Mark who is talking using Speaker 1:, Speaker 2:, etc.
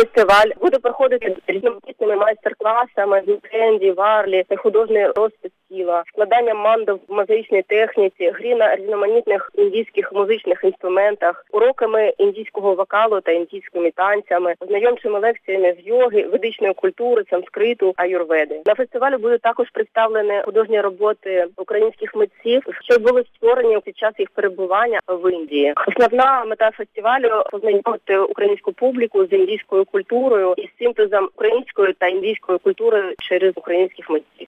Speaker 1: фестиваль буде проходити різноманітними майстер-класами з бренді, варлі, художній розпис тіла, складанням мандал в мозаїчній техніці, грі на різноманітних індійських музичних інструментах, уроками індійського вокалу та індійськими танцями, знайомчими лекціями з йоги, ведичної культури, санскриту, аюрведи. На фестивалі будуть також представлені художні роботи українських митців, що були створені під час їх перебування в Індії. Основна мета фестивалю – познайомити українську публіку з індійською культурою і з синтезом української та індійської культури через українських митців.